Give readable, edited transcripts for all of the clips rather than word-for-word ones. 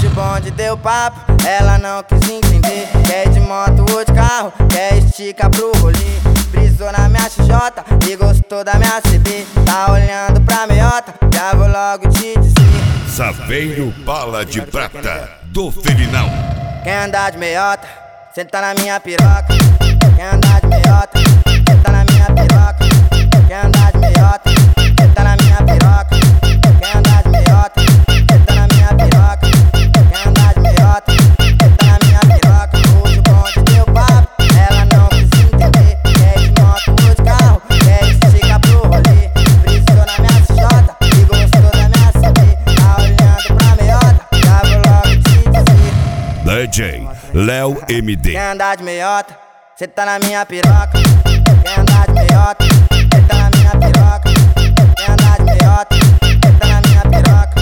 Hoje o bonde deu papo, ela não quis entender. Quer de moto ou de carro, quer estica pro rolê. Brisou na minha XJ e gostou da minha CB. Tá olhando pra meiota, já vou logo te dizer. Saveiro Bala de Prata, do Felinão. Quer andar de meiota, senta na minha piroca. Quer andar de meiota, senta na minha piroca. Quer andar de meiota, senta na minha piroca. Quer andar de meiota, senta na minha piroca. Quer andar de meiota, senta na minha piroca. Hoje o bonde deu papo, ela não quis entender. Quer de moto ou de carro, quer estica pro rolê. Brisou na minha XJ e gostou da minha CB. Tá olhando pra meiota, já vou logo te dizer. DJ Léo MD. Quer andar de meiota, cê tá na minha piroca. Quer andar de meiota, cê tá na minha piroca. Quer andar de meiota, cê tá na minha piroca.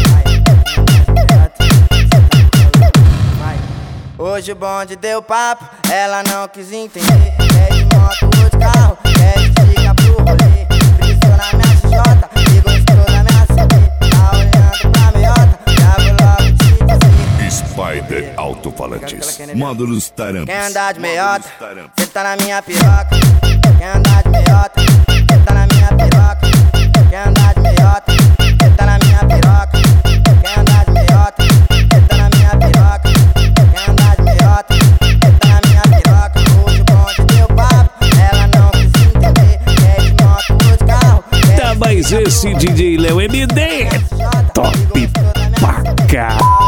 Vai. Hoje o bonde deu papo, ela não quis entender. Quer de moto ou de carro, quer estica pro rolê. Brisou na minha XJ e gostou da minha CB. Tá olhando pra meiota, já vou logo te dizer. Spider Alto-Falantes, módulos tarampas. Quer andar de meiota, cê tá na minha piroca. Quer andar de meiota, cê tá na minha piroca. Quer andar de meiota, cê tá na minha piroca. Quer andar de meiota, cê tá na minha piroca. Quer andar de meiota, cê tá na minha piroca. Hoje o bonde deu papo, ela não quis entender. Quer de moto ou de carro, Tá, mas esse DJ Léo MD é top pra cá.